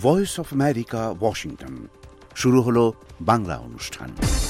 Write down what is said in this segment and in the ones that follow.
Voice of America, Washington. শুরু হলো বাংলা অনুষ্ঠান।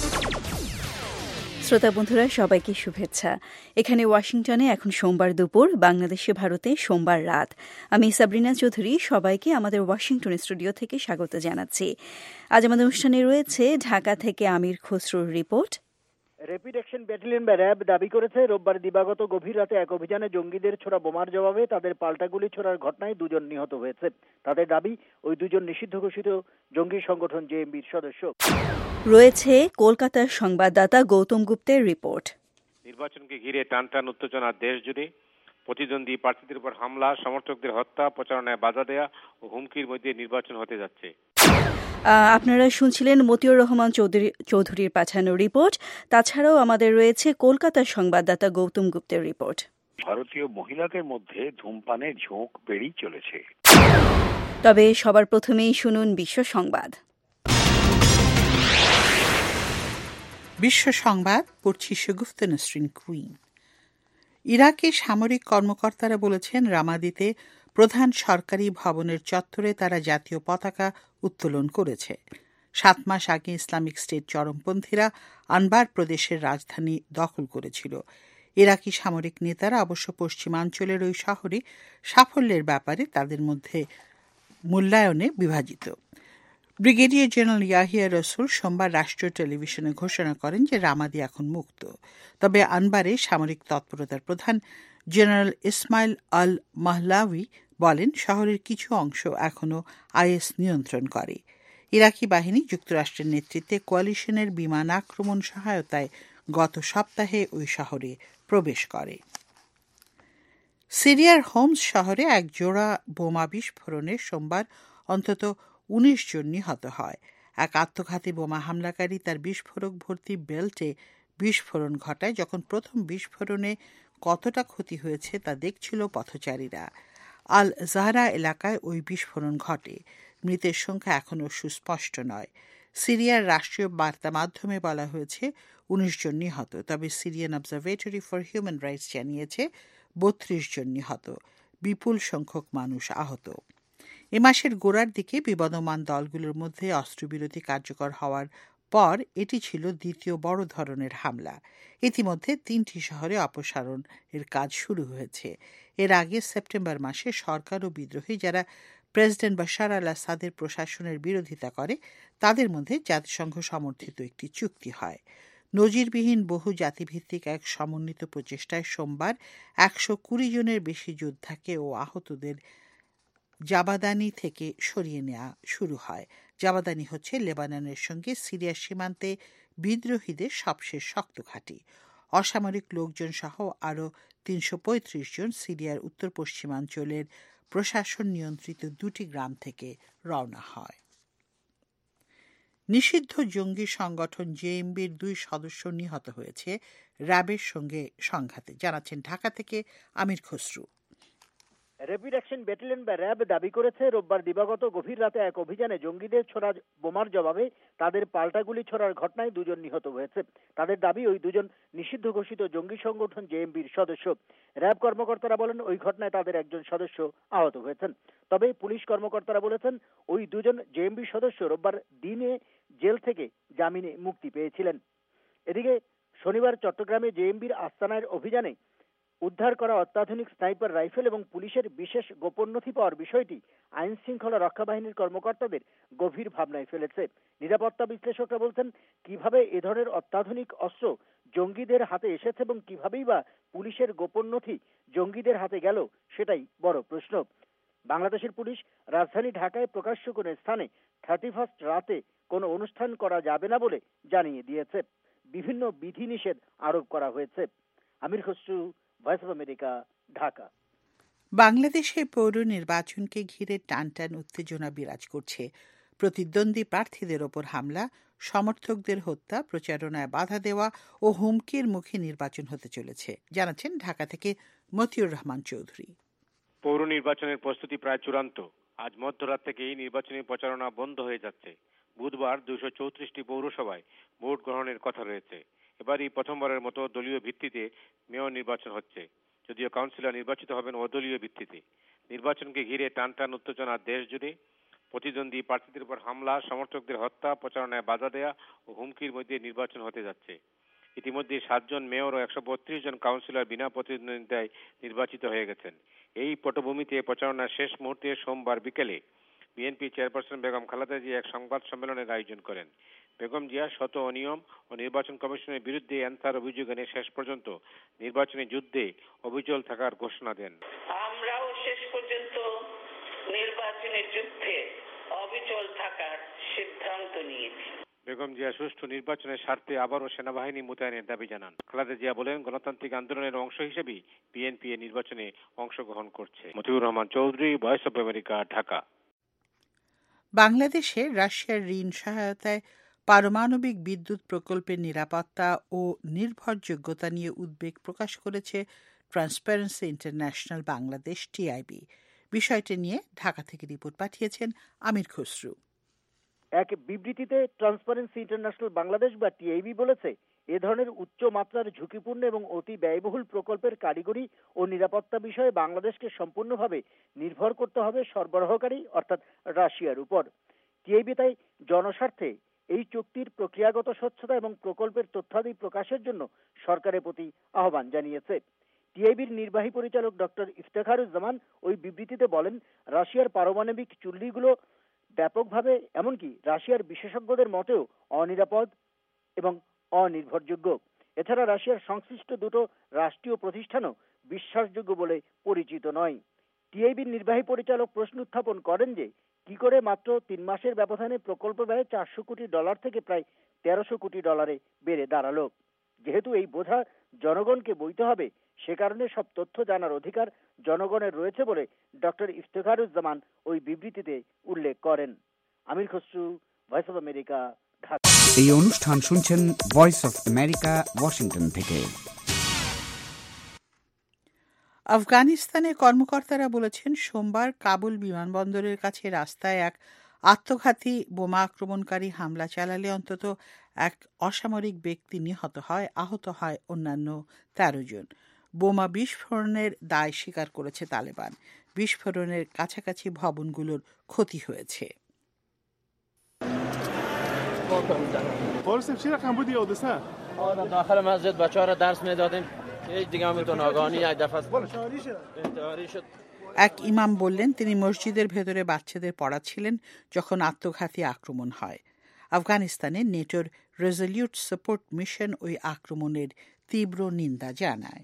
শ্রোতা বন্ধুরা, সবাইকে শুভেচ্ছা। এখানে ওয়াশিংটনে এখন সোমবার দুপুর, বাংলাদেশে ভারতে সোমবার রাত। আমি সাবরিনা চৌধুরী সবাইকে আমাদের ওয়াশিংটন স্টুডিও থেকে স্বাগত জানাচ্ছি। আজ আমাদের অনুষ্ঠানে রয়েছে ঢাকা থেকে আমির খসরুর রিপোর্ট। র্যাপিড অ্যাকশন ব্যাটালিয়ন বা র্যাব দাবি করেছে রোববার দিবাগত গভীর রাতে এক অভিযানে জঙ্গিদের ছোড়া বোমার জবাবে তাদের পাল্টা গুলি ছোড়ার ঘটনায় দুজন নিহত হয়েছে। তাদের দাবি, ওই দুজন নিষিদ্ধ ঘোষিত জঙ্গি সংগঠন জেএমবির সদস্য। রয়েছে কলকাতার সংবাদদাতা গৌতম গুপ্তের রিপোর্ট। নির্বাচনকে ঘিরে টানটান উত্তেজনা দেশ জুড়ে। প্রতিদ্বন্দ্বী প্রার্থীদের উপর হামলা, সমর্থকদের হত্যা, প্রচারণায় বাধা দেয়া ও হুমকির মধ্যে নির্বাচন হতে যাচ্ছে। আপনারা শুনছিলেন মতিউর রহমান চৌধুরীর পাঠানো রিপোর্ট। তাছাড়াও আমাদের রয়েছে কলকাতার সংবাদদাতা গৌতম গুপ্তের রিপোর্ট। ভারতীয় মহিলাদের মধ্যে ধূমপানের ঝোঁক বেড়েই চলেছে। তবে সবার প্রথমেই শুনুন বিশ্ব সংবাদ। বিশ্ব সংবাদ পড়ছি সুগুফতা নসরিন কুইন। ইরাকে সামরিক কর্মকর্তারা বলেছেন রামাদিতে প্রধান সরকারি ভবনের চত্বরে তারা জাতীয় পতাকা উত্তোলন করেছে। 7 মাস আগে ইসলামিক স্টেট চরমপন্থীরা আনবার প্রদেশের রাজধানী দখল করেছিল। ইরাকি সামরিক নেতারা অবশ্য পশ্চিমাঞ্চলের ওই শহরে সাফল্যের ব্যাপারে তাদের মধ্যে মূল্যায়নে বিভাজিত। ব্রিগেডিয়ার জেনারেল ইয়াহিয়া রসুল সোমবার রাষ্ট্রীয় টেলিভিশনে ঘোষণা করেন যে রামাদি এখন মুক্ত। তবে আনবারে সামরিক তৎপরতার প্রধান জেনারেল ইসমাইল আল মাহলাউই বলেন শহরের কিছু অংশ এখনও আইএস নিয়ন্ত্রণ করে। ইরাকি বাহিনী যুক্তরাষ্ট্রের নেতৃত্বে কোয়ালিশনের বিমান আক্রমণ সহায়তায় গত সপ্তাহে ওই শহরে প্রবেশ করে। সিরিয়ার হোমস শহরে এক জোড়া বোমা বিস্ফোরণে সোমবার অন্তত 19 জন নিহত হয়। এক আত্মঘাতী বোমা হামলাকারী তার বিস্ফোরক ভর্তি বেল্টে বিস্ফোরণ ঘটায়। যখন প্রথম বিস্ফোরণে কতটা ক্ষতি হয়েছে তা দেখছিল পথচারীরা। আল জাহরা এলাকায় ওই বিস্ফোরণ ঘটে। মৃতের সংখ্যা এখনও সুস্পষ্ট নয়। সিরিয়ার রাষ্ট্রীয় বার্তা মাধ্যমে বলা হয়েছে 19 জন নিহত। তবে Syrian observatory for human rights জানিয়েছে 32 জন নিহত, বিপুল সংখ্যক মানুষ আহত। এ মাসের গোড়ার দিকে বিবদমান দলগুলোর মধ্যে অস্ত্রবিরতি কার্যকর হওয়ার পর এটি ছিল দ্বিতীয় বড় ধরনের হামলা। ইতিমধ্যে 3টি শহরে অপসারণের কাজ শুরু হয়েছে। এর আগে সেপ্টেম্বর মাসে সরকার ও বিদ্রোহী যারা প্রেসিডেন্ট বাশার আল আসাদের প্রশাসনের বিরোধিতা করে তাদের মধ্যে জাতিসংঘ সমর্থিত একটি চুক্তি হয়। নজিরবিহীন বহু জাতিভিত্তিক এক সমন্বিত প্রচেষ্টায় সোমবার 120 জনের বেশি যোদ্ধাকে ও আহতদের জাবাদানি থেকে সরিয়ে নেওয়া শুরু হয়। জাবাদানি হচ্ছে লেবাননের সঙ্গে সিরিয়ার সীমান্তে বিদ্রোহীদের সবশেষ শক্ত ঘাঁটি। অসামরিক লোকজন সহ আরও 335 জন সিরিয়ার উত্তর পশ্চিমাঞ্চলের প্রশাসন নিয়ন্ত্রিত 2টি গ্রাম থেকে রওনা হয়। নিষিদ্ধ জঙ্গি সংগঠন জেএমবির 2 সদস্য নিহত হয়েছে র্যাবের সঙ্গে সংঘাতে, জানাচ্ছেন ঢাকা থেকে Amir Khasru. Rapid action battalion বা র্যাব দাবি করেছে রোববার দিবাগত গভীর রাতে এক অভিযানে জঙ্গিদের ছোড়া বোমার জবাবে তাদের পাল্টা গুলি ছোড়ার ঘটনায় 2 জন নিহত হয়েছে। তাদের দাবি, ওই 2 জন নিষিদ্ধ ঘোষিত জঙ্গি সংগঠন জেএমবির সদস্য। র্যাব কর্মকর্তারা বলেন ওই ঘটনায় তাদের একজন সদস্য আহত হয়েছেন। তবে পুলিশ কর্মকর্তারা বলেছেন ওই 2 জন জেএমবি সদস্য রোববার দিনে জেল থেকে জামিনে মুক্তি পেয়েছিলেন। এদিকে শনিবার চট্টগ্রামে জেএমবির আস্তানার অভিযানে উদ্ধার করা অত্যাধুনিক স্নাইপার রাইফেল এবং পুলিশের বিশেষ গোপন নথি পাওয়ার বিষয়টি আইন শৃঙ্খলা রক্ষা বাহিনীর কর্মকর্তাদের গভীর ভাবনায় ফেলেছে। নিরাপত্তা বিশ্লেষকরা বলছেন কিভাবে এ ধরনের অত্যাধুনিক অস্ত্র জঙ্গিদের হাতে এসেছে এবং কিভাবেই বা পুলিশের গোপন নথি জঙ্গিদের হাতে গেল সেটাই বড় প্রশ্ন। বাংলাদেশের পুলিশ রাজধানী ঢাকায় প্রকাশ্য কোনো স্থানে 31 রাতে কোনো অনুষ্ঠান করা যাবে না বলে জানিয়ে দিয়েছে। বিভিন্ন বিধিনিষেধ আরোপ করা হয়েছে। Amir Khasru, voice of America, Dhaka. বাংলাদেশের পৌর নির্বাচনকে ঘিরে টানটান উত্তেজনা বিরাজ করছে। প্রতিদ্বন্দ্বী প্রার্থীদের ওপর হামলা, সমর্থকদের হত্যা, প্রচারণায় বাধা দেওয়া ও হুমকির মুখে নির্বাচন হতে চলেছে, জানাচ্ছেন ঢাকা থেকে মতিউর রহমান চৌধুরী। পৌর নির্বাচনের প্রস্তুতি প্রায় চূড়ান্ত। আজ মধ্যরাত থেকেই নির্বাচনী প্রচারণা বন্ধ হয়ে যাচ্ছে। বুধবার 234টি পৌরসভায় ভোট গ্রহণের কথা রয়েছে। এবারই প্রথমবারের মতো দলীয় ভিত্তিতে মেয়র নির্বাচন হচ্ছে, যদিও কাউন্সিলর নির্বাচিত হবেন অদলীয় ভিত্তিতে। নির্বাচনকে ঘিরে টানটান উত্তেজনা দেশ জুড়ে। প্রতিদ্বন্দ্বী প্রার্থীদের উপর হামলা, সমর্থকদের হত্যা, প্রচারণায় বাধা দেয়া ও হুমকির মধ্যে নির্বাচন হতে যাচ্ছে। ইতিমধ্যে 7 জন মেয়র ও 132 জন কাউন্সিলর বিনা প্রতিদ্বন্দ্বিতায় নির্বাচিত হয়ে গেছেন। এই পটভূমিতে প্রচারণার শেষ মুহূর্তে সোমবার বিকেলে বিএনপি চেয়ারপারসন বেগম খালেদা জিয়া এক সংবাদ সম্মেলনের আয়োজন করেন। বেগম জিয়া শত অনিয়ম ও নির্বাচন কমিশনের বিরুদ্ধে এনসার অভিযোগ এনে শেষ পর্যন্ত নির্বাচনী যুদ্ধে অবিচল থাকার ঘোষণা দেন। আমরাও শেষ পর্যন্ত নির্বাচনের যুদ্ধে অবিচল থাকার সিদ্ধান্ত নিয়েছি। বেগম জিয়া সুষ্ঠু নির্বাচনের স্বার্থে আবারও সেনাবাহিনী মোতায়েনের দাবি জানান। খালেদা জিয়া বলেন, গণতান্ত্রিক আন্দোলনের অংশ হিসেবে বিএনপি এ নির্বাচনে অংশগ্রহণ করছে। Motiur Rahman Chowdhury, voice of America, Dhaka. বাংলাদেশে রাশিয়ার ঋণ সহায়তায় পারমাণবিক বিদ্যুৎ প্রকল্পের নিরাপত্তা ও নির্ভরযোগ্যতা নিয়ে উদ্বেগ প্রকাশ করেছে ট্রান্সপারেন্সি ইন্টারন্যাশনাল বাংলাদেশ, টিআইবি। বিষয়টি নিয়ে ঢাকা থেকে রিপোর্ট পাঠিয়েছেন আমির খসরু। এক বিবৃতিতে ট্রান্সপারেন্সি ইন্টারন্যাশনাল বাংলাদেশ বা টিআইবি বলেছে, এ ধরনের উচ্চ মাত্রার ঝুঁকিপূর্ণ এবং অতি ব্যয়বহুল প্রকল্পের কারিগরি ও নিরাপত্তা বিষয়ে বাংলাদেশকে সম্পূর্ণভাবে নির্ভর করতে হবে সরবরাহকারী অর্থাৎ রাশিয়ার উপর। টিআইবি তাই জনস্বার্থে এই চুক্তির প্রক্রিয়াগত স্বচ্ছতা এবং প্রকল্পের তথ্যাদি প্রকাশের জন্য সরকারের প্রতি আহ্বান জানিয়েছে। টিআইবির নির্বাহী পরিচালক ডক্টর ইফতেখারুজ্জামান ওই বিবৃতিতে বলেন, রাশিয়ার পারমাণবিক চুল্লিগুলো ব্যাপকভাবে, এমনকি রাশিয়ার বিশেষজ্ঞদের মতেও অনিরাপদ এবং অনির্ভরযোগ্য। এছাড়া রাশিয়ার সংশ্লিষ্ট দুটো রাষ্ট্রীয় প্রতিষ্ঠানও বিশ্বাসযোগ্য বলে পরিচিত নয়। টিআইবির নির্বাহী পরিচালক প্রশ্ন উত্থাপন করেন যে, কি করে মাত্র 3 মাসের ব্যবধানে প্রকল্প ব্যয় $400 কোটি থেকে প্রায় $1300 কোটি বেড়ে দাঁড়ালো। যেহেতু এই বোঝা জনগণকে বইতে হবে, সে কারণে সব তথ্য জানার অধিকার জনগণের রয়েছে বলে ডক্টর ইফতেখারুজ্জামান ওই বিবৃতিতে উল্লেখ করেন। Amir Khasru, voice of America, Dhaka. এই অনুষ্ঠান শুনছেন ভয়েস অব আমেরিকা, ওয়াশিংটন থেকে। আফগানিস্তানের কর্মকর্তারা বলেছেন, সোমবার কাবুল বিমানবন্দরের কাছে রাস্তায় এক আত্মঘাতী বোমা আক্রমণকারী হামলা চালালে অন্তত এক অসামরিক ব্যক্তি নিহত হয়, আহত হয় অন্যান্য 13 জন। বোমা বিস্ফোরণের দায় স্বীকার করেছে তালেবান। বিস্ফোরণের কাছাকাছি ভবনগুলোর ক্ষতি হয়েছে। এক ইমাম বললেন, তিনি মসজিদের ভেতরে বাচ্চাদের পড়াচ্ছিলেন যখন আত্মঘাতী আক্রমণ হয়। আফগানিস্তানে নেটোর রেজলিউট সাপোর্ট মিশন ওই আক্রমণের তীব্র নিন্দা জানায়।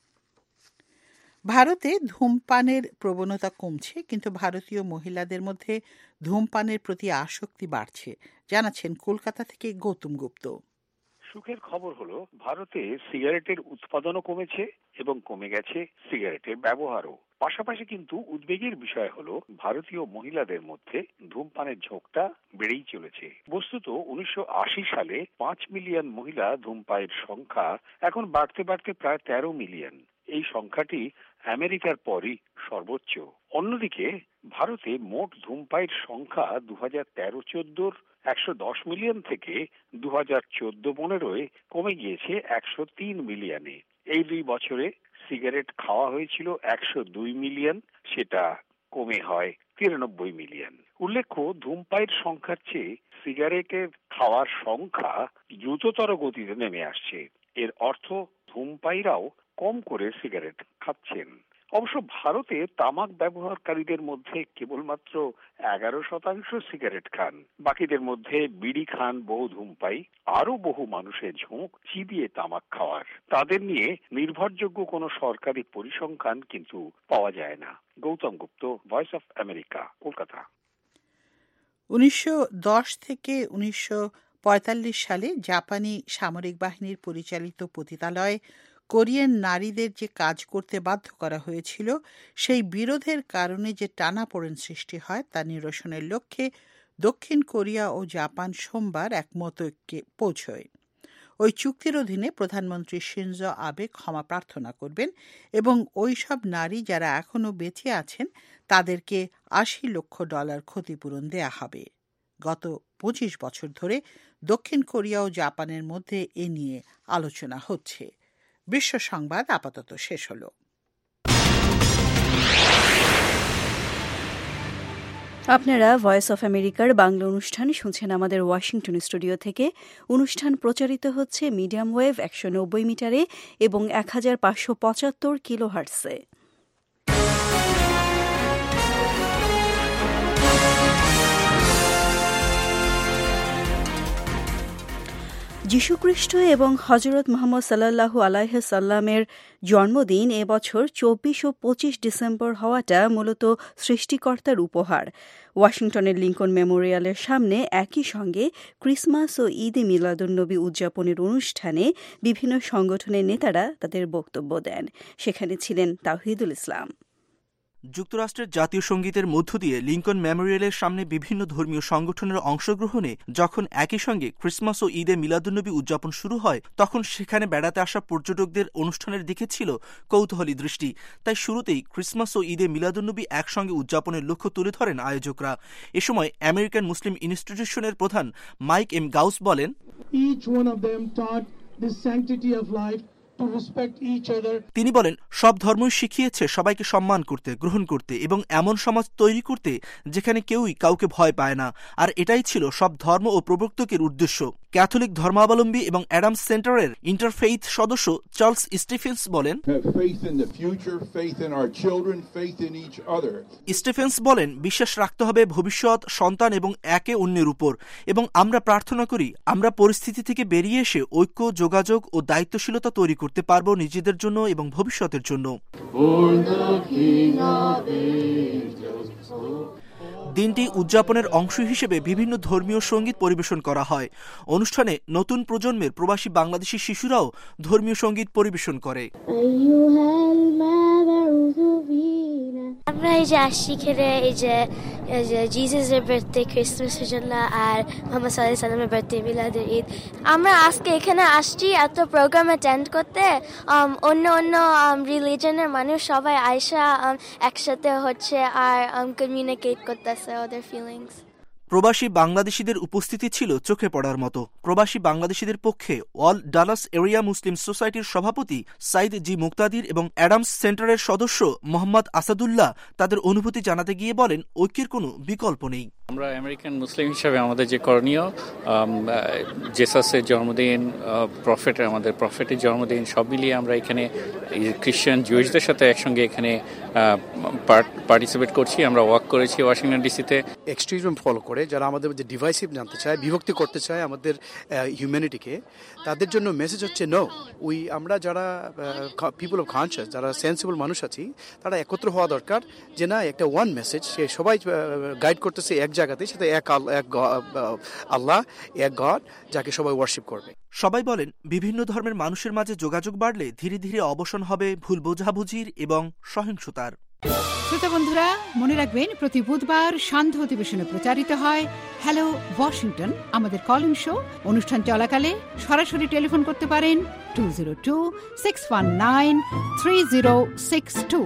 ভারতে ধূমপানের প্রবণতা কমছে, কিন্তু ভারতীয় মহিলাদের মধ্যে ধূমপানের প্রতি আসক্তি বাড়ছে, জানাচ্ছেন কলকাতা থেকে গৌতম গুপ্ত। সুখের খবর হলো, ভারতে সিগারেটের উৎপাদনও কমেছে এবং কমে গেছে সিগারেটের ব্যবহারও। পাশাপাশি কিন্তু উদ্বেগের বিষয় হলো, ভারতীয় মহিলাদের মধ্যে ধূমপানের ঝোঁকটা বেড়েই চলেছে। বস্তুত 1980 সালে 5 মিলিয়ন মহিলা ধূমপানের সংখ্যা এখন বাড়তে বাড়তে প্রায় 13 মিলিয়ন। এই সংখ্যাটি আমেরিকার পরই সর্বোচ্চ। অন্যদিকে ভারতে মোট ধূমপানের সংখ্যা 2013-14 110 মিলিয়ন থেকে 2014-15 কমে গিয়েছে 103 মিলিয়নে। এই 2 বছরে সিগারেট খাওয়া হয়েছিল 102 মিলিয়ন, সেটা কমে হয় 93 মিলিয়ন। উল্লেখ্য, ধূমপানের সংখ্যার চেয়ে সিগারেটের খাওয়ার সংখ্যা দ্রুততর গতিতে নেমে আসছে। এর অর্থ ধূমপায়ীরাও কম করে সিগারেট খাচ্ছেন। অবশ্য ভারতে তামাক ব্যবহারকারীদের মধ্যে কেবলমাত্র 11% সিগারেট খান। বাকিদের মধ্যে বিড়ি খান বহু ধূমপায়ী। আরো বহু মানুষের ঝোঁক চিবিয়ে তামাক খাওয়ার। তাদের নিয়ে নির্ভরযোগ্য কোনো সরকারি পরিসংখ্যান কিন্তু পাওয়া যায় না। Goutam Gupta, voice of America, Kolkata. 1910 থেকে 1945 সালে জাপানি সামরিক বাহিনীর পরিচালিত পতিতালয়ে কোরিয়ান নারীদের যে কাজ করতে বাধ্য করা হয়েছিল, সেই বিরোধের কারণে যে টানাপোড়েন সৃষ্টি হয় তা নিরসনের লক্ষ্যে দক্ষিণ কোরিয়া ও জাপান সোমবার এক মতৈক্যে পৌঁছয়। ওই চুক্তির অধীনে প্রধানমন্ত্রী শিনজো আবে ক্ষমা প্রার্থনা করবেন এবং ওই সব নারী যারা এখনও বেঁচে আছেন তাদেরকে $80 লক্ষ ক্ষতিপূরণ দেয়া হবে। গত 25 বছর ধরে দক্ষিণ কোরিয়া ও জাপানের মধ্যে এ নিয়ে আলোচনা হচ্ছে। বিশ্ব সংবাদ আপাতত শেষ হল। আপনারা ভয়েস অফ আমেরিকার বাংলা অনুষ্ঠান শুনছেন আমাদের ওয়াশিংটন স্টুডিও থেকে। অনুষ্ঠান প্রচারিত হচ্ছে মিডিয়াম ওয়েভ 190 মিটারে এবং 1575 কিলোহার্টজে। যীশুখ্রিস্ট এবং হজরত মুহাম্মদ সাল্লাল্লাহু আলাইহি সাল্লামের জন্মদিন এবছর 24 ও 25 ডিসেম্বর হওয়াটা মূলত সৃষ্টিকর্তার উপহার। ওয়াশিংটনের লিঙ্কন মেমোরিয়ালের সামনে একই সঙ্গে ক্রিসমাস ও ঈদে মিলাদুন্নবী উদযাপনের অনুষ্ঠানে বিভিন্ন সংগঠনের নেতারা তাদের বক্তব্য দেন। সেখানে ছিলেন তাওহিদুল ইসলাম। যুক্তরাষ্ট্রের জাতীয় সঙ্গীতের মধ্য দিয়ে লিঙ্কন মেমোরিয়ালের সামনে বিভিন্ন ধর্মীয় সংগঠনের অংশগ্রহণে যখন একই সঙ্গে ক্রিসমাস ও ঈদে মিলাদুন্নবী উদযাপন শুরু হয়, তখন সেখানে বেড়াতে আসা পর্যটকদের অনুষ্ঠানের দিকে ছিল কৌতূহলী দৃষ্টি। তাই শুরুতেই ক্রিসমাস ও ঈদে মিলাদুন্নবী একসঙ্গে উদযাপনের লক্ষ্য তুলে ধরেন আয়োজকরা। এ সময় আমেরিকান মুসলিম ইনস্টিটিউশনের প্রধান মাইক এম গাউস বলেন, তিনি বলেন, সব ধর্মই শিখিয়েছে সবাইকে সম্মান করতে, গ্রহণ করতে এবং এমন সমাজ তৈরি করতে যেখানে কেউই কাউকে ভয় পায় না। আর এটাই ছিল সব ধর্ম ও প্রবর্তকের উদ্দেশ্য। ক্যাথলিক ধর্মাবলম্বী এবং অ্যাডামস সেন্টারের ইন্টারফেইথ সদস্য চার্লস স্টিফেন্স বলেন, স্টিফেন্স বলেন, বিশ্বাস রাখতে হবে ভবিষ্যৎ, সন্তান এবং একে অন্যের উপর, এবং আমরা প্রার্থনা করি আমরা পরিস্থিতি থেকে বেরিয়ে এসে ঐক্য, যোগাযোগ ও দায়িত্বশীলতা তৈরি করতে পারবো নিজেদের জন্য এবং ভবিষ্যতের জন্য। দিনটি উদযাপনের অংশ হিসেবে বিভিন্ন ধর্মীয় সঙ্গীত পরিবেশন করা হয়। অনুষ্ঠানে নতুন প্রজন্মের প্রবাসী বাংলাদেশি শিশুরাও ধর্মীয় সঙ্গীত পরিবেশন করে। আমরা এই যে আসছি খেলে এই যে জিসাসের বার্থডে, ক্রিসমাসের জন্য, আর মোহাম্মদ সাল্লাল্লাহু আলাইহি সাল্লামের বার্থডে, মিলাদের ঈদ। আমরা আজকে এখানে আসছি এত প্রোগ্রাম অ্যাটেন্ড করতে। অন্য অন্য রিলিজনের মানুষ সবাই আয়সা একসাথে হচ্ছে আর কমিউনিকেট করতেছে ওদের ফিলিংস। প্রবাসী বাংলাদেশিদের উপস্থিতি ছিল চোখে পড়ার মতো। প্রবাসী বাংলাদেশিদের পক্ষে অল ডালাস এরিয়া মুসলিম সোসাইটির সভাপতি সাইদ জি মুক্তাদির এবং অ্যাডামস সেন্টারের সদস্য মোহাম্মদ আসাদুল্লাহ তাদের অনুভূতি জানাতে গিয়ে বলেন, ঐক্যের কোনো বিকল্প নেই। আমরা আমেরিকান মুসলিম হিসাবে আমাদের যে করণীয়, জেসাসের জন্মদিন, আমাদের প্রফেটের জন্মদিন, সব মিলিয়ে আমরা এখানে খ্রিস্টান জুইশদের সাথে একসঙ্গে এখানে পার্টিসিপেট করছি। আমরা ওয়াক করেছি ওয়াশিংটন ডিসিতে। এক্সট্রিজম ফলো করে যারা আমাদের যে ডিভাইসিভ জানতে চায়, বিভক্তি করতে চায় আমাদের হিউম্যানিটিকে, তাদের জন্য মেসেজ হচ্ছে নো, আমরা যারা পিপল অফ কনশাস, যারা সেন্সিবল মানুষ আছি, তারা একত্র হওয়া দরকার। যে না, একটা ওয়ান মেসেজ, সে সবাই গাইড করতেছে এক জায়গাতে, সেটা এক আল্লাহ, এক গড, যাকে সবাই ওয়ার্শিপ করবে। সবাই বলেন, বিভিন্ন ধর্মের মানুষের মাঝে যোগাযোগ বাড়লে ধীরে ধীরে অবসান হবে ভুল বোঝাবুঝির এবং সহিংসতার। শ্রোতা বন্ধুরা, মনে রাখবেন, প্রতি বুধবার সান্ধ্য অধিবেশনে প্রচারিত হয় হ্যালো ওয়াশিংটন, আমাদের কলিং শো। অনুষ্ঠান চলাকালে সরাসরি টেলিফোন করতে পারেন 202-619-3062।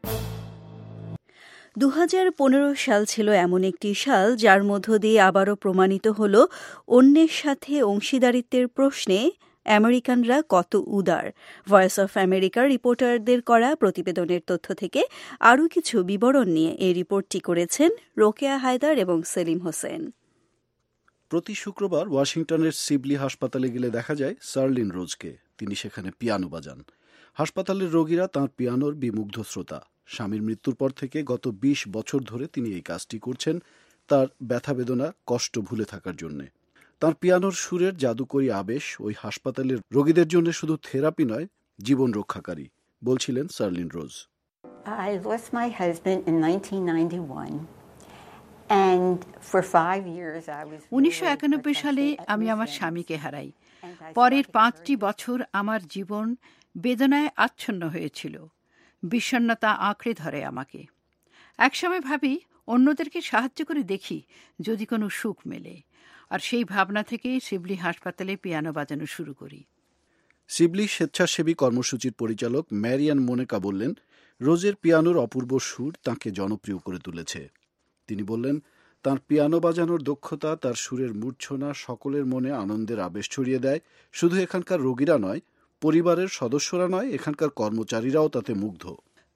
2015 সাল ছিল এমন একটি সাল যার মধ্য দিয়ে আবারও প্রমাণিত হল অন্যের সাথে অংশীদারিত্বের প্রশ্নে আমেরিকানরা কত উদার। ভয়েস অফ আমেরিকার রিপোর্টারদের করা প্রতিবেদনের তথ্য থেকে আরও কিছু বিবরণ নিয়ে এই রিপোর্টটি করেছেন রোকেয়া হায়দার এবং সেলিম হোসেন। প্রতি শুক্রবার ওয়াশিংটনের সিবলি হাসপাতালে গেলে দেখা যায় সার্লিন রোজকে। তিনি সেখানে পিয়ানো বাজান। হাসপাতালের রোগীরা তাঁর পিয়ানোর বিমুগ্ধ শ্রোতা। স্বামীর মৃত্যুর পর থেকে গত 20 বছর ধরে তিনি এই কাজটি করছেন, তার ব্যথা বেদনা, কষ্ট ভুলে থাকার জন্যে। তাঁর পিয়ানোর সুরের জাদুকরী আবেশ ওই হাসপাতালের রোগীদের জন্য শুধু থেরাপি নয়, জীবন রক্ষাকারী, বলছিলেন সার্লিন রোজ। I lost my husband in 1991 and for 5 years I was 1991 সালে আমি আমার স্বামীকে হারাই। পরের 5টি বছর আমার জীবন বেদনায় আচ্ছন্ন হয়েছিল। বিষণ্ণতা আঁকড়ে ধরে আমাকে। একসময় ভাবি অন্যদেরকে সাহায্য করে দেখি যদি কোনো সুখ মেলে, আর সেই ভাবনা থেকে সিবলি হাসপাতালে পিয়ানো বাজানো শুরু করি। সিবলি স্বেচ্ছাসেবী কর্মসূচির পরিচালক ম্যারিয়ান মোনেকা বললেন, রোজের পিয়ানোর অপূর্ব সুর তাঁকে জনপ্রিয় করে তুলেছে। তিনি বললেন, তাঁর পিয়ানো বাজানোর দক্ষতা, তার সুরের মূর্ছনা সকলের মনে আনন্দের আবেশ ছড়িয়ে দেয়। শুধু এখানকার রোগীরা নয়, পরিবারের সদস্যরা নয়, এখানকার কর্মচারীরাও তাতে মুগ্ধ।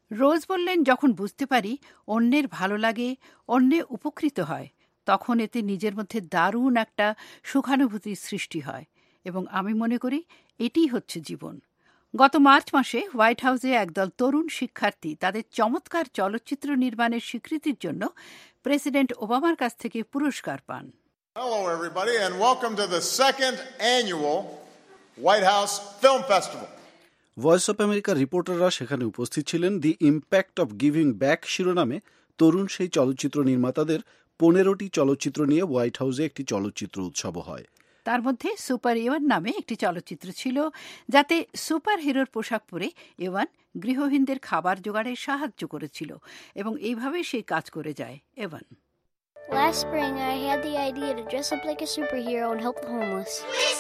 রোজ বললেন, যখন বুঝতে পারি অন্যের ভালো লাগে, অন্যে উপকৃত হয়, তখন এতে নিজের মধ্যে দারুণ একটা সুখানুভূতির সৃষ্টি হয় এবং আমি মনে করি এটিই হচ্ছে জীবন। গত মার্চ মাসে হোয়াইট হাউসে একদল তরুণ শিক্ষার্থী তাদের চমৎকার চলচ্চিত্র নির্মাণের স্বীকৃতির জন্য প্রেসিডেন্ট ওবামার কাছ থেকে পুরস্কার পান। Hello everybody and welcome to the second annual White House Film Festival. Voice of আমেরিকার রিপোর্টাররা সেখানে উপস্থিত ছিলেন। The impact of giving back শিরোনামে তরুণ সেই চলচ্চিত্র নির্মাতাদের 15টি চলচ্চিত্র নিয়ে হোয়াইট হাউসে একটি চলচ্চিত্র উৎসব হয়। তার মধ্যে সুপার এওয়ান নামে একটি চলচ্চিত্র ছিল, যাতে সুপার হিরোর পোশাক পরে এওয়ান গৃহহীনদের খাবার জোগাড়ে সাহায্য করেছিল এবং এইভাবে সেই কাজ করে যায় A one. Last spring, I had the idea to dress up like a superhero and help the homeless.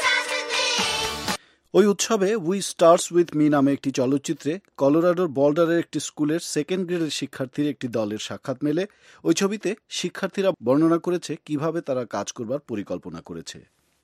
ওই উৎসবে উই স্টার্স উইথ মি নামে একটি চলচ্চিত্রে কলোরাডোর বল্ডারের একটি স্কুলের সেকেন্ড গ্রেডের শিক্ষার্থীর একটি দলের সাক্ষাৎ মেলে। ওই ছবিতে শিক্ষার্থীরা বর্ণনা করেছে কিভাবে তারা কাজ করবার পরিকল্পনা করেছে।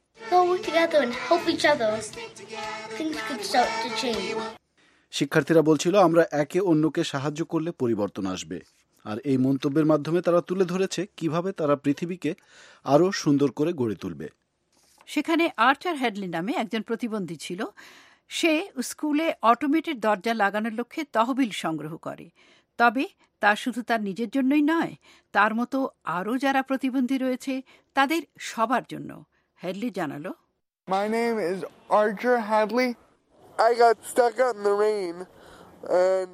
শিক্ষার্থীরা বলছিল, আমরা একে অন্যকে সাহায্য করলে পরিবর্তন আসবে। আর এই মন্তব্যের মাধ্যমে তারা তুলে ধরেছে কিভাবে তারা পৃথিবীকে আরও সুন্দর করে গড়ে তুলবে। সেখানে আর্চার হ্যাডলি নামে একজন প্রতিবন্ধী ছিল। সে স্কুলে অটোমেটেড দরজা লাগানোর লক্ষ্যে তহবিল সংগ্রহ করে। তবে তা শুধু তার নিজের জন্যই নয়, তার মতো আরও যারা প্রতিবন্ধী রয়েছে তাদের সবার জন্য। হ্যাডলি জানালো, My name is Archer Hadley. I got stuck out in the rain and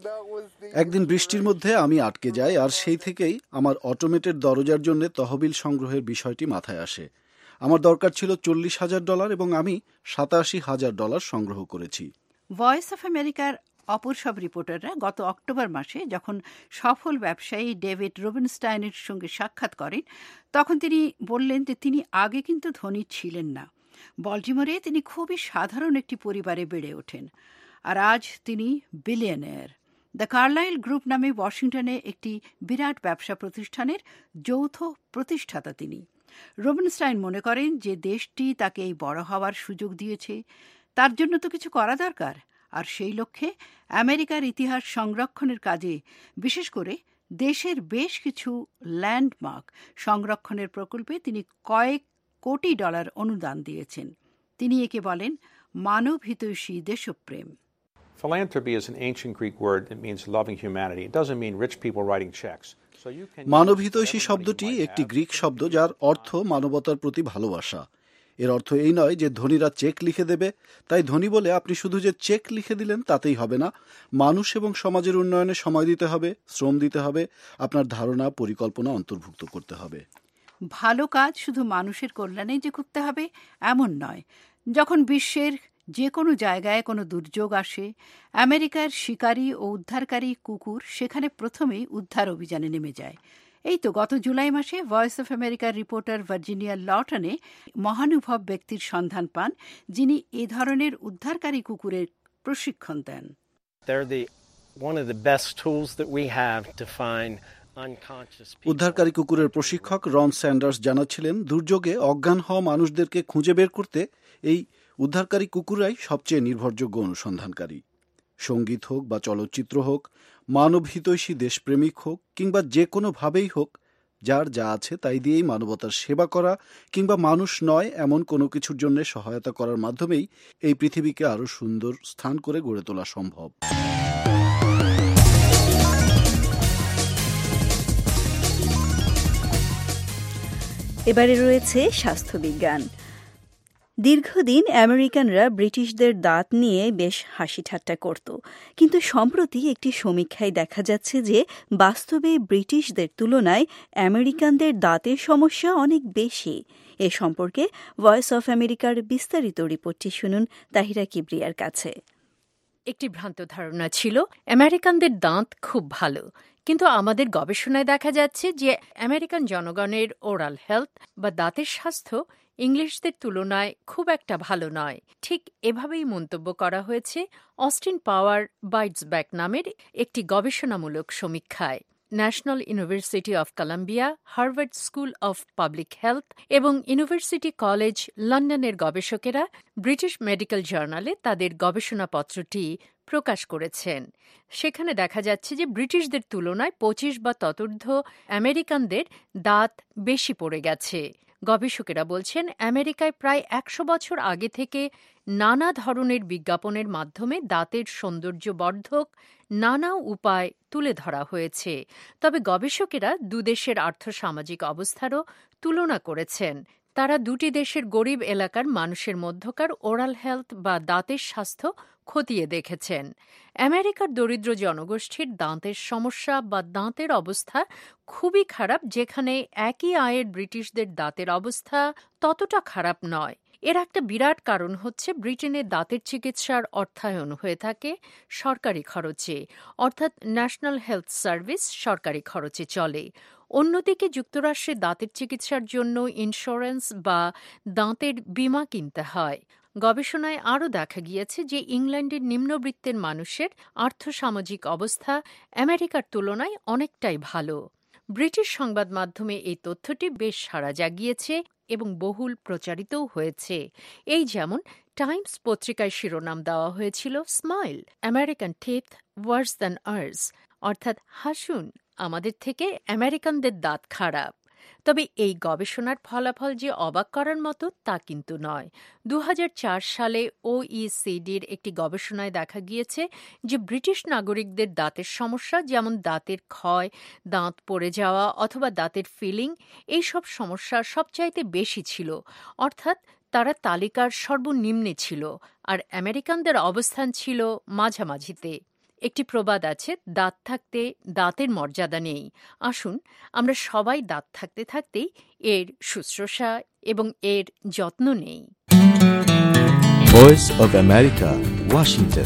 একদিন বৃষ্টির মধ্যে আমি আটকে যাই, আর সেই থেকেই আমার অটোমেটেড দরজার জন্য তহবিল সংগ্রহের বিষয়টি মাথায় আসে। আমার দরকার ছিল $40,000 এবং আমি $87,000 সংগ্রহ করেছি। ভয়েস অফ আমেরিকার অপর সব রিপোর্টাররা গত অক্টোবর মাসে যখন সফল ব্যবসায়ী ডেভিড রুবেনস্টাইনের সঙ্গে সাক্ষাৎ করেন, তখন তিনি বললেন যে তিনি আগে কিন্তু ধনী ছিলেন না। বল্টিমোরে তিনি খুবই সাধারণ একটি পরিবারে বেড়ে ওঠেন, আর আজ তিনি বিলিয়নিয়ার। দ্য কার্লাইল গ্রুপ নামে ওয়াশিংটনে একটি বিরাট ব্যবসা প্রতিষ্ঠানের যৌথ প্রতিষ্ঠাতা তিনি। রুবেনস্টাইন মনে করেন যে দেশটি তাকে এই বড় হওয়ার সুযোগ দিয়েছে, তার জন্য তো কিছু করা দরকার। আর সেই লক্ষ্যে আমেরিকার ইতিহাস সংরক্ষণের কাজে, বিশেষ করে দেশের বেশ কিছু ল্যান্ডমার্ক সংরক্ষণের প্রকল্পে তিনি কয়েক কোটি ডলার অনুদান দিয়েছেন। তিনি একে বলেন মানবহিতৈষী দেশপ্রেম। Philanthropy is an ancient Greek word that means loving humanity. It doesn't mean rich people writing checks. মানবহিতৈষী শব্দটি একটি গ্রিক শব্দ যার অর্থ মানবতার প্রতি ভালোবাসা। এর অর্থ এই নয় যে ধনীরা চেক লিখে দেবে। তাই ধনী বলে আপনি শুধু যে চেক লিখে দিলেন তাতেই হবে না। মানুষ এবং সমাজের উন্নয়নে সময় দিতে হবে, শ্রম দিতে হবে, আপনার ধারণা পরিকল্পনা অন্তর্ভুক্ত করতে হবে। ভালো কাজ শুধু মানুষের কল্যাণেই যে করতে হবে এমন নয়। যখন বিশ্বের যে কোনো জায়গায় কোনো দুর্যোগ আসে, আমেরিকার শিকারী ও উদ্ধারকারী কুকুর সেখানে প্রথমেই উদ্ধার অভিযানে নেমে যায়। এই তো গত জুলাই মাসে ভয়েস অফ আমেরিকার রিপোর্টার ভার্জিনিয়া লটনে মহানুভব ব্যক্তির সন্ধান পান, যিনি এ ধরনের উদ্ধারকারী কুকুরের প্রশিক্ষণ দেন। উদ্ধারকারী কুকুরের প্রশিক্ষক রন স্যান্ডার্স জানাচ্ছিলেন, দুর্যোগে অজ্ঞান হওয়া মানুষদেরকে খুঁজে বের করতে এই উদ্ধারকারী কুকুরাই সবচেয়ে নির্ভরযোগ্য অনুসন্ধানকারী। সঙ্গীত হোক বা চলচ্চিত্র হোক, মানবহিতৈষী দেশপ্রেমিক হোক কিংবা যে কোনোভাবেই হোক, যার যা আছে তাই দিয়েই মানবতার সেবা করা কিংবা মানুষ নয় এমন কোনো কিছুর জন্য সহায়তা করার মাধ্যমেই এই পৃথিবীকে আরও সুন্দর স্থান করে গড়ে তোলা সম্ভব। এবারে রয়েছে স্বাস্থ্যবিজ্ঞান। দীর্ঘদিন আমেরিকানরা ব্রিটিশদের দাঁত নিয়ে বেশ হাসি ঠাট্টা করত, কিন্তু সম্প্রতি একটি সমীক্ষায় দেখা যাচ্ছে যে বাস্তবে ব্রিটিশদের তুলনায় আমেরিকানদের দাঁতের সমস্যা অনেক বেশি। এ সম্পর্কে ভয়েস অফ আমেরিকার বিস্তারিত রিপোর্টটি শুনুন তাহিরা কিবরিয়ার কাছে। একটি ভ্রান্ত ধারণা ছিল আমেরিকানদের দাঁত খুব ভালো, কিন্তু আমাদের গবেষণায় দেখা যাচ্ছে যে আমেরিকান জনগণের ওরাল হেলথ বা দাঁতের স্বাস্থ্য ইংলিশদের তুলনায় খুব একটা ভালো নয়। ঠিক এভাবেই মন্তব্য করা হয়েছে অস্টিন পাওয়ার বাইটস ব্যাক নামের একটি গবেষণামূলক সমীক্ষায়। National university of Columbia, Harvard school of public health এবং ইউনিভার্সিটি কলেজ লন্ডনের গবেষকেরা ব্রিটিশ মেডিকেল জার্নালে তাদের গবেষণাপত্রটি প্রকাশ করেছেন। সেখানে দেখা যাচ্ছে যে ব্রিটিশদের তুলনায় 25 বা ততোর্ধ্ব আমেরিকানদের দাঁত বেশি পড়ে গেছে। গবেষকেরা বলছেন আমেরিকায় প্রায় 100 বছর আগে থেকে নানা ধরনের বিজ্ঞাপনের মাধ্যমে দাঁতের সৌন্দর্যবর্ধক নানা উপায় তুলে ধরা হয়েছে। তবে গবেষকেরা দুদেশের আর্থসামাজিক অবস্থারও তুলনা করেছেন। তারা দুটি দেশের গরিব এলাকার মানুষের মধ্যকার ওরাল হেলথ বা দাঁতের স্বাস্থ্য খতিয়ে দেখেছেন। আমেরিকার দরিদ্র জনগোষ্ঠীর দাঁতের সমস্যা বা দাঁতের অবস্থা খুবই খারাপ, যেখানে একই আয়ের ব্রিটিশদের দাঁতের অবস্থা ততটা খারাপ নয়। এর একটা বিরাট কারণ হচ্ছে ব্রিটেনে দাঁতের চিকিৎসার অর্থায়ন হয়ে থাকে সরকারি খরচে, অর্থাৎ ন্যাশনাল হেলথ সার্ভিস সরকারি খরচে চলে। অন্যদিকে যুক্তরাষ্ট্রে দাঁতের চিকিৎসার জন্য ইন্স্যুরেন্স বা দাঁতের বীমা কিনতে হয়। গবেষণায় আরও দেখা গিয়েছে যে ইংল্যান্ডের নিম্নবিত্তের মানুষের আর্থসামাজিক অবস্থা আমেরিকার তুলনায় অনেকটাই ভালো। ব্রিটিশ সংবাদ মাধ্যমে এই তথ্যটি বেশ সাড়া জাগিয়েছে এবং বহুল প্রচারিতও হয়েছে। এই যেমন টাইমস পত্রিকায় শিরোনাম দেওয়া হয়েছিল smile, American teeth worse than ours, অর্থাৎ হাসুন, আমাদের থেকে আমেরিকানদের দাঁত খারাপ। তবে এই গবেষণার ফলাফল যে অবাক করার মতো তা কিন্তু নয়। 2004 সালে ওইসিডির একটি গবেষণায় দেখা গিয়েছে যে ব্রিটিশ নাগরিকদের দাঁতের সমস্যা, যেমন দাঁতের ক্ষয়, দাঁত পড়ে যাওয়া অথবা দাঁতের ফিলিং, এইসব সমস্যা সবচাইতে বেশি ছিল, অর্থাৎ তারা তালিকার সর্বনিম্নে ছিল, আর আমেরিকানদের অবস্থান ছিল মাঝামাঝিতে। একটি প্রবাদ আছে, দাঁত থাকতে দাঁতের মর্যাদা নেই। আসুন আমরা সবাই দাঁত থাকতে থাকতেই এর শুশ্রূষা এবং এর যত্ন নেই। Voice of America, Washington.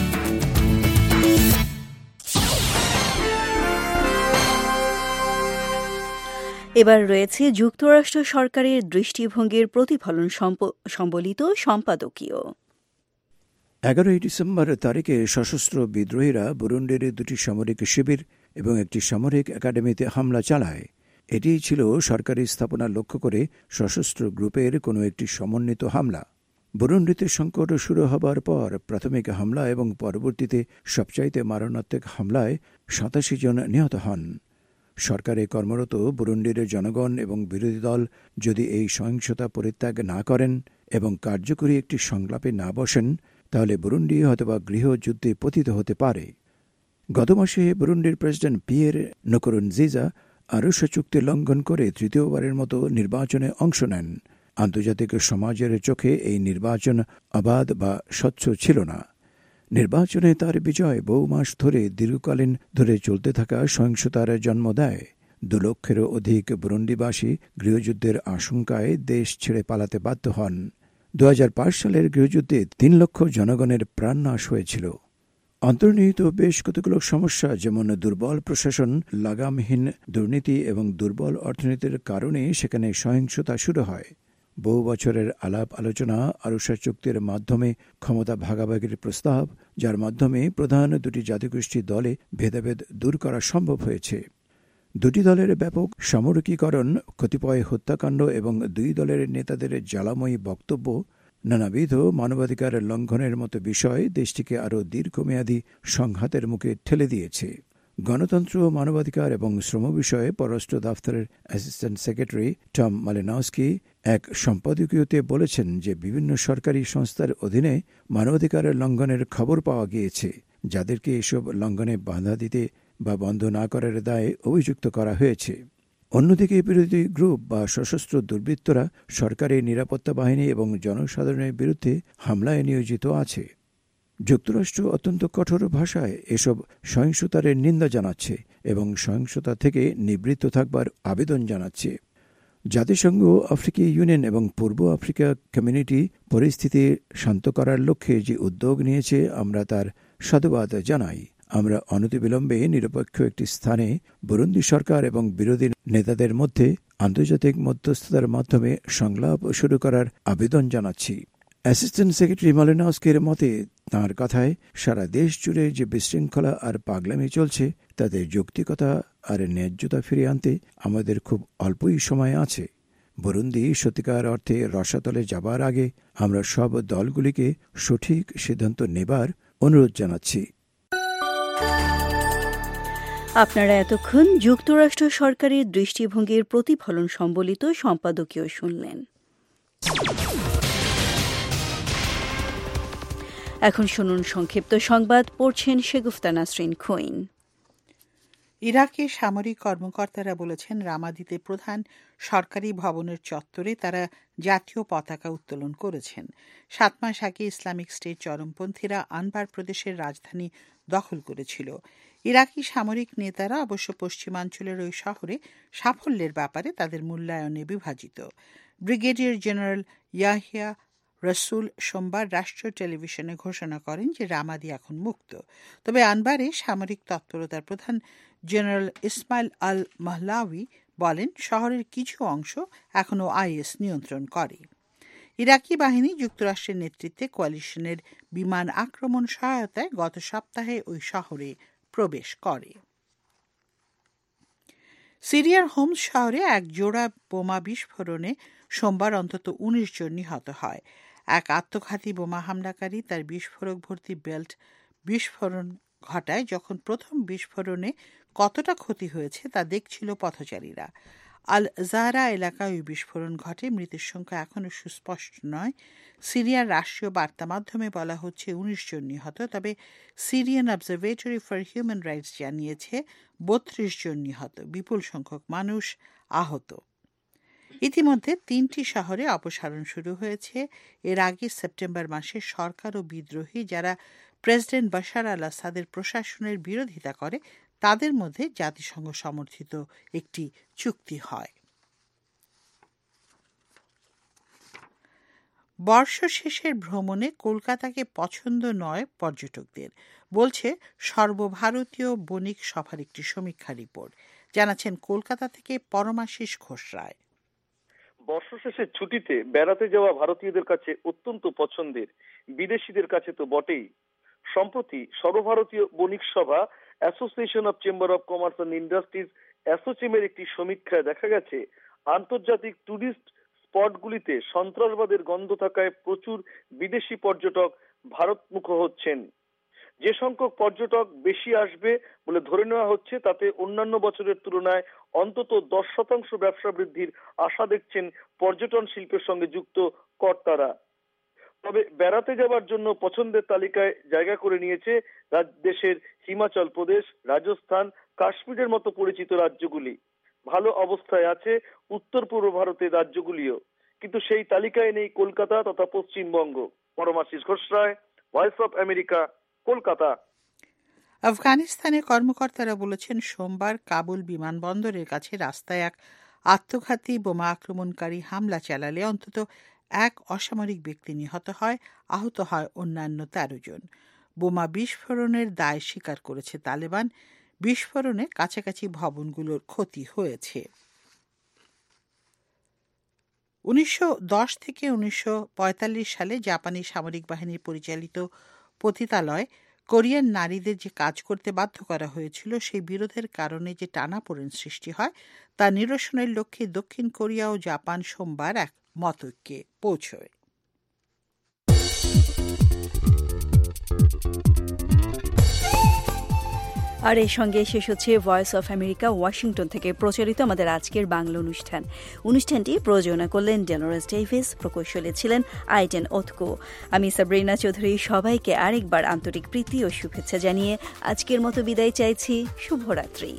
এবার রয়েছে যুক্তরাষ্ট্র সরকারের দৃষ্টিভঙ্গির প্রতিফলন সম্বলিত সম্পাদকীয়। 11 ডিসেম্বর তারিখে সশস্ত্র বিদ্রোহীরা বুরুন্ডির দুটি সামরিক শিবির এবং একটি সামরিক একাডেমিতে হামলা চালায়। এটিই ছিল সরকারি স্থাপনা লক্ষ্য করে সশস্ত্র গ্রুপের কোনো একটি সমন্বিত হামলা। বুরুন্ডিতে সংকট শুরু হবার পর প্রাথমিক হামলা এবং পরবর্তীতে সবচাইতে মারণাত্মক হামলায় 87 জন নিহত হন। সরকারে কর্মরত বুরুন্ডির জনগণ এবং বিরোধী দল যদি এই সহিংসতা পরিত্যাগ না করেন এবং কার্যকরী একটি সংলাপে না বসেন, তাহলে বুরুন্ডি হয়তোবা গৃহযুদ্ধে পতিত হতে পারে। গত মাসে বুরুন্ডির প্রেসিডেন্ট পিয়ের নকুরুনজিজা আরুশা চুক্তি লঙ্ঘন করে তৃতীয়বারের মতো নির্বাচনে অংশ নেন। আন্তর্জাতিক সমাজের চোখে এই নির্বাচন অবাধ বা স্বচ্ছ ছিল না। নির্বাচনে তার বিজয় বহু মাস ধরে দীর্ঘকালীন ধরে চলতে থাকা সহিংসতার জন্ম দেয়। 2 লক্ষেরও অধিক বুরুন্ডিবাসী গৃহযুদ্ধের আশঙ্কায় দেশ ছেড়ে পালাতে বাধ্য হন। 2005 সালের গৃহযুদ্ধে 3 লক্ষ জনগণের প্রাণনাশ হয়েছিল। অন্তর্নিহিত বেশ কতগুলো সমস্যা, যেমন দুর্বল প্রশাসন, লাগামহীন দুর্নীতি এবং দুর্বল অর্থনীতির কারণে সেখানে সহিংসতা শুরু হয়। বহু বছরের আলাপ আলোচনা, আরুশা চুক্তির মাধ্যমে ক্ষমতা ভাগাভাগির প্রস্তাব, যার মাধ্যমে প্রধান দুটি জাতিগোষ্ঠী দলে ভেদাভেদ দূর করা সম্ভব হয়েছে। দুটি দলের ব্যাপক সামরিকীকরণ, কতিপয় হত্যাকাণ্ড এবং 2 দলের নেতাদের জ্বালাময়ী বক্তব্য, নানাবিধ মানবাধিকার লঙ্ঘনের মতো বিষয় দেশটিকে আরও দীর্ঘমেয়াদী সংঘাতের মুখে ঠেলে দিয়েছে। গণতন্ত্র, মানবাধিকার এবং শ্রম বিষয়ে পররাষ্ট্র দপ্তরের অ্যাসিস্ট্যান্ট সেক্রেটারি টম মালিনস্কি এক সম্পাদকীয়তে বলেছেন যে বিভিন্ন সরকারি সংস্থার অধীনে মানবাধিকার লঙ্ঘনের খবর পাওয়া গিয়েছে, যাদেরকে এসব লঙ্ঘনে বাধা দিতে বা বন্ধ না করার দায়ে অভিযুক্ত করা হয়েছে। অন্যদিকে বিরোধী গ্রুপ বা সশস্ত্র দুর্বৃত্তরা সরকারি নিরাপত্তা বাহিনী এবং জনসাধারণের বিরুদ্ধে হামলায় নিয়োজিত আছে। যুক্তরাষ্ট্র অত্যন্ত কঠোর ভাষায় এসব সহিংসতার নিন্দা জানাচ্ছে এবং সহিংসতা থেকে নিবৃত্ত থাকবার আবেদন জানাচ্ছে। জাতিসংঘ, আফ্রিকা ইউনিয়ন এবং পূর্ব আফ্রিকা কমিউনিটি পরিস্থিতি শান্ত করার লক্ষ্যে যে উদ্যোগ নিয়েছে, আমরা তার সাধুবাদ জানাই। আমরা অনতিবিলম্বে নিরপেক্ষ একটি স্থানে বুরুন্ডি সরকার এবং বিরোধী নেতাদের মধ্যে আন্তর্জাতিক মধ্যস্থতার মাধ্যমে সংলাপ শুরু করার আবেদন জানাচ্ছি। অ্যাসিস্ট্যান্ট সেক্রেটারি মালিনস্কির মতে, তাঁর কথায় সারা দেশ জুড়ে যে বিশৃঙ্খলা আর পাগলামি চলছে, তাতে যৌক্তিকতা আর ন্যায্যতা ফিরিয়ে আনতে আমাদের খুব অল্পই সময় আছে। বুরুন্ডি সত্যিকার অর্থে রসাতলে যাবার আগে আমরা সব দলগুলিকে সঠিক সিদ্ধান্ত নেবার অনুরোধ জানাচ্ছি। আপনারা এতক্ষণ যুক্তরাষ্ট্র সরকারের দৃষ্টিভঙ্গির প্রতিফলন সম্বলিত সম্পাদকীয় শুনলেন। এখন শুনুন সংক্ষিপ্ত সংবাদ, পড়ছেন শেগুফতা নাসরিন খোইন। ইরাকের সামরিক কর্মকর্তারা বলেছেন রামাদিতে প্রধান সরকারি ভবনের চত্বরে তারা জাতীয় পতাকা উত্তোলন করেছেন। 7 মাস আগে ইসলামিক স্টেট চরমপন্থীরা আনবার প্রদেশের রাজধানী দখল করেছিল। ইরাকি সামরিক নেতারা অবশ্য পশ্চিমাঞ্চলের ওই শহরে সাফল্যের ব্যাপারে তাদের মূল্যায়নে বিভাজিত। ব্রিগেডিয়ার জেনারেল ইয়াহিয়া রসুল সোমবার রাষ্ট্রীয় টেলিভিশনে ঘোষণা করেন যে রামাদি এখন মুক্ত। তবে আনবারে সামরিক তৎপরতার প্রধান জেনারেল ইসমাইল আল মাহলাউই বলেন শহরের কিছু অংশ এখনও আইএস নিয়ন্ত্রণ করে। ইরাকি বাহিনী যুক্তরাষ্ট্রের নেতৃত্বে কোয়ালিশনের বিমান আক্রমণ সহায়তায় গত সপ্তাহে ওই শহরে প্রবেশ করে। সিরিয়ার হোমস শহরে এক জোড়া বোমা বিস্ফোরণে সোমবার অন্তত 19 জন নিহত হয়। এক আত্মঘাতী বোমা হামলাকারী তার বিস্ফোরক ভর্তি বেল্ট বিস্ফোরণ ঘটায়। যখন প্রথম বিস্ফোরণে কতটা ক্ষতি হয়েছে তা দেখছিল পথচারীরা। আল জাহরা এলাকায় ওই বিস্ফোরণ ঘটে। মৃতের সংখ্যা এখনও সুস্পষ্ট নয়। সিরিয়ার রাষ্ট্রীয় বার্তা মাধ্যমে বলা হচ্ছে 19 জন নিহত, তবে Syrian observatory for human rights জানিয়েছে 32 জন নিহত, বিপুল সংখ্যক মানুষ আহত। ইতিমধ্যে 3টি শহরে অপসারণ শুরু হয়েছে। এর আগে সেপ্টেম্বর মাসে সরকার ও বিদ্রোহী যারা প্রেসিডেন্ট বাশার আল আসাদের প্রশাসনের বিরোধিতা করে তাদের মধ্যে জাতিসংঘ সমর্থিত একটি চুক্তি হয়। বর্ষ শেষের ভ্রমণে কলকাতাকে পছন্দ নয় পর্যটকদের, বলছে সর্বভারতীয় বণিক সভার একটি সমীক্ষা রিপোর্ট। জানাচ্ছেন কলকাতা থেকে পরমাশিস ঘোষ রায়। বর্ষশেষের ছুটিতে বেড়াতে যাওয়া ভারতীয়দের কাছে অত্যন্ত পছন্দের, বিদেশিদের কাছে তো বটেই। সম্প্রতি সর্বভারতীয় বণিক সভা association of chamber of commerce and industries অ্যাসোচেমের একটি সমীক্ষায় দেখা গেছে আন্তর্জাতিক ট্যুরিস্ট স্পটগুলিতে সন্ত্রাসবাদের গন্ধ থাকায় প্রচুর বিদেশি পর্যটক ভারতমুখ হচ্ছেন। যে সংখ্যক পর্যটক বেশি আসবে বলে ধরে নেওয়া হচ্ছে তাতে অন্যান্য বছরের তুলনায় অন্তত 10% ব্যবসা বৃদ্ধির আশা দেখছেন পর্যটন শিল্পের সঙ্গে যুক্ত কর্তারা। তবে বেড়াতে যাওয়ার জন্য পছন্দের তালিকায় জায়গা করে নিয়েছে দেশের হিমাচল প্রদেশ, রাজস্থান, কাশ্মীরের মতো পরিচিত রাজ্যগুলি। ভালো অবস্থায় আছে উত্তর পূর্ব ভারতের রাজ্যগুলিও, কিন্তু সেই তালিকায় নেই কলকাতা তথা Paschimbanga. Paramashis Ghosh Roy, voice of America, Kolkata. আফগানিস্তানের কর্মকর্তারা বলেছেন সোমবার কাবুল বিমানবন্দরের কাছে রাস্তায় এক আত্মঘাতী বোমা আক্রমণকারী হামলা চালালে অন্তত এক অসামরিক ব্যক্তি নিহত হয়, আহত হয় অন্যান্য 13 জন। বোমা বিস্ফোরণের দায় স্বীকার করেছে তালেবান। বিস্ফোরণে কাছাকাছি ভবনগুলোর ক্ষতি হয়েছে। 1910 থেকে 1945 সালে জাপানি সামরিক বাহিনীর পরিচালিত পতিতালয় কোরিয়ান নারীদের যে কাজ করতে বাধ্য করা হয়েছিল সেই বিরোধের কারণে যে টানাপোড়েন সৃষ্টি হয় তা নিরসনের লক্ষ্যে দক্ষিণ কোরিয়া ও জাপান সোমবার এক মতৈক্যে পৌঁছয়। আর এর সঙ্গে শেষ হচ্ছে ভয়েস অফ আমেরিকা ওয়াশিংটন থেকে প্রচারিত আমাদের আজকের বাংলা অনুষ্ঠানটি প্রযোজনা করলেন ডেলোরাস ডেভিস, প্রকৌশলে ছিলেন আইডেন ওতকো। আমি সাবরিনা চৌধুরী সবাইকে আরেকবার আন্তরিক প্রীতি ও শুভেচ্ছা জানিয়ে আজকের মতো বিদায় চাইছি। শুভরাত্রি।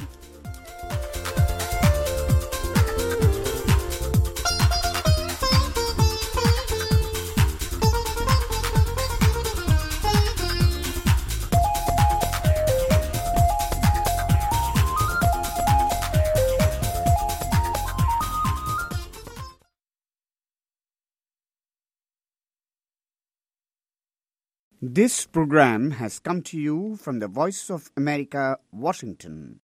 This program has come to you from the Voice of America, Washington.